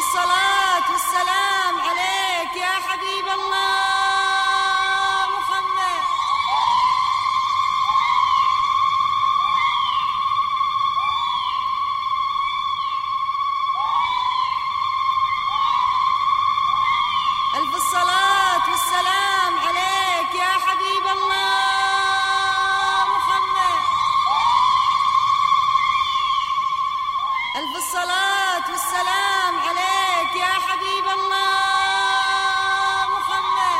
الصلاة والسلام عليك يا حبيب الله محمد. ألف الصلاة والسلام عليك يا حبيب الله محمد. ألف الصلاة والسلام عليك يا حبيب الله محمد.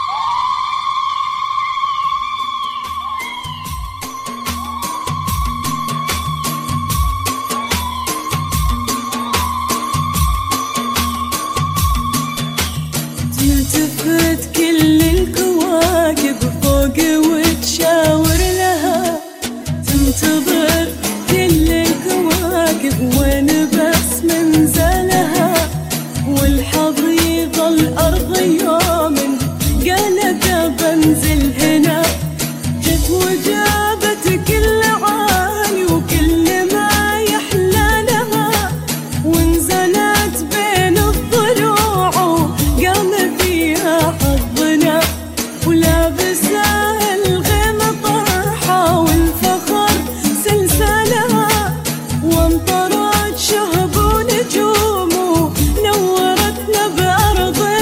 تلتفت كل الكواكب فوق وتشاور لها، تنتظر كل الكواكب وين بس منزلها، والحظ يظل أرض يوم قالت بنزل هنا، جت وجابت كل عالي وكل ما يحلى لها، ونزلت بين الضلوع وقام فيها حظنا، ولابسة الغيم طرحة والفخر سلسلها، وامطرت شهب ونجوم ونورتنا بأرضنا.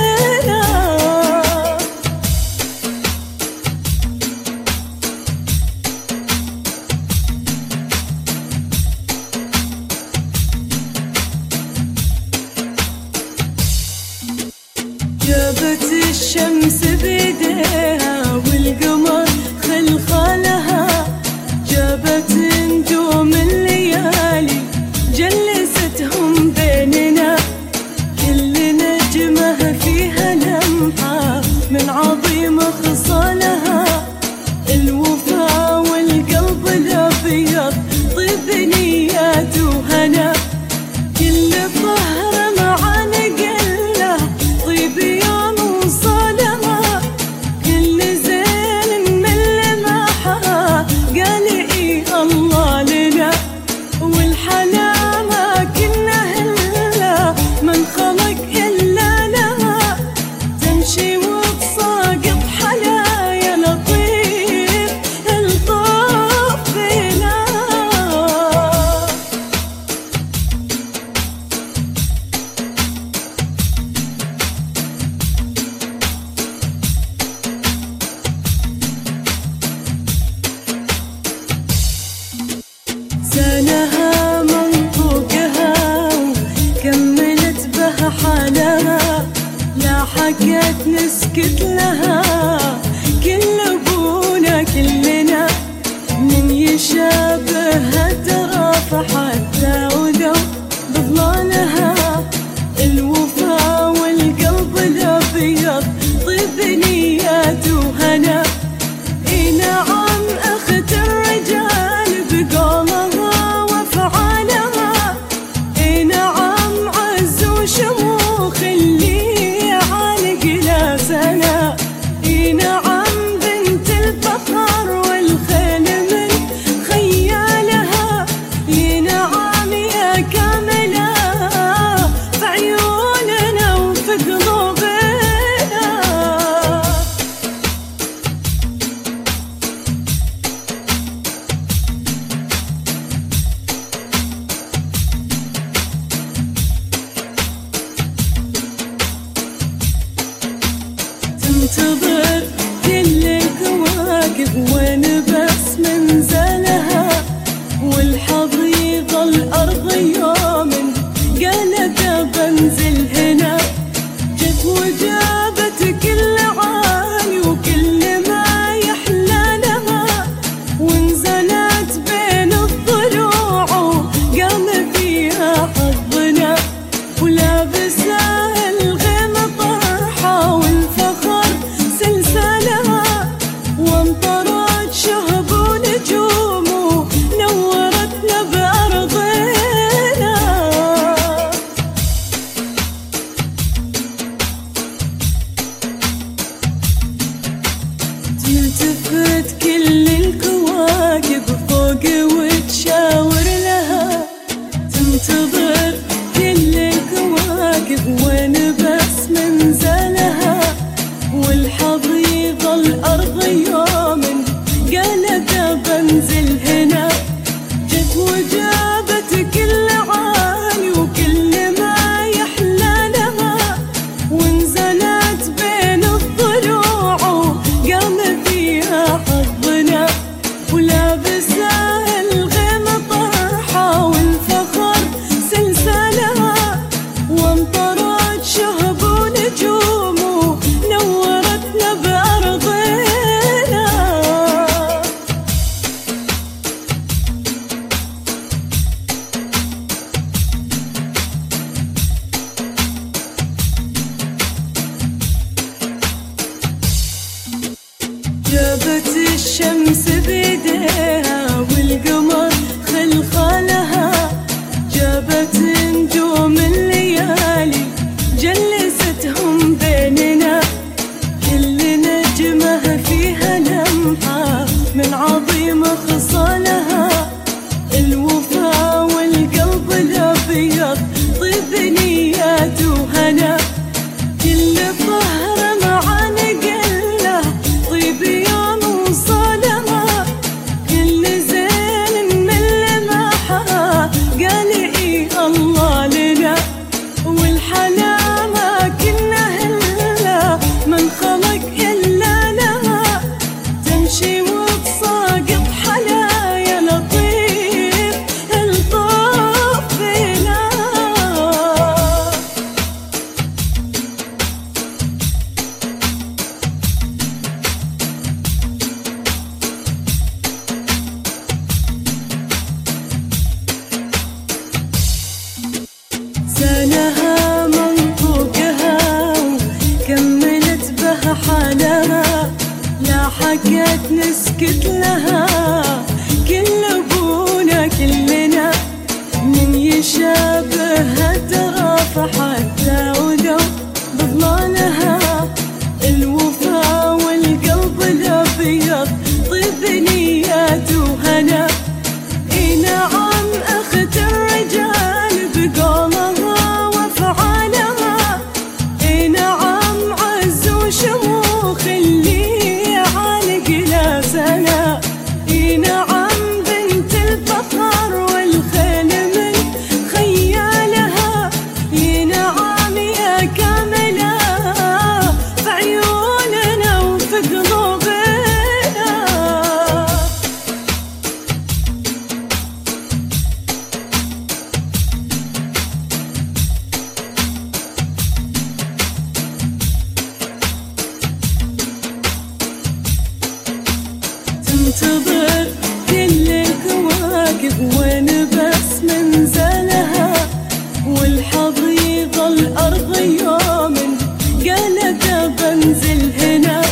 جابت الشمس بيديها والقمر خلخالها، جابت نجوم الليالي جلستهم بيننا، كل نجمة فيها لمحة من عظيم خصالها، الوفا والقلب الأبيض طيب نيات وهنا، كل طهر مع نقله طيب يوم وصالها، كل زين من لمحها قال إيه الله لنا، والحلا ما كنا هلا من خلق إلا لها، تمشي وتساقط حلايا لطيف الطف بنا. زانها منطوقها وكملت بها حالها، لا حكت نسكت لها كل ابونا كلنا، من يشابه ترى حتى ولو بظلالها، الوفا والقلب الابيض طيب نيات وهنا، اي نعم اخت الرجال بقولها وافعالها، اي نعم عز وشموخ اللي عانق لا سنة، اي نعم بنت الفخر والخيل من خيالها، اي نعم يا كاملة في عيوننا وفي قلوبنا. تنتظر كل الكواكب وين بس منزلها، والحظ يظل أرض يوم قالت بنزل هنا، جت وجابت كل عالي وكل ما يحلى لها، ونزلت بين الضلوع وقام فيها حظنا، ولابسة الغيم طرحة والفخر سلسلها، وامطرت شهب ونجوم ونورتنا بأرضنا. لسانها منطوقها وكملت بها حالها، لا حكت نسكت لها كل ابونا كلنا، من يشابهها ترى فحتى ولو بضلالها، الوفا والقلب الابيض طيب نيات وهنا. اي نعم اخت الرجال بقولها وافعالها، اي نعم عز وشموخ اللي عانق لا سنة، اي نعم بنت الفخر والخيل من خيالها، اي نعم يا كاملة في عيوننا وفي قلوبنا. تنتظر كل الكواكب وين بس منزلها، والحظ يظل أرض يوم قالت بنزل هنا.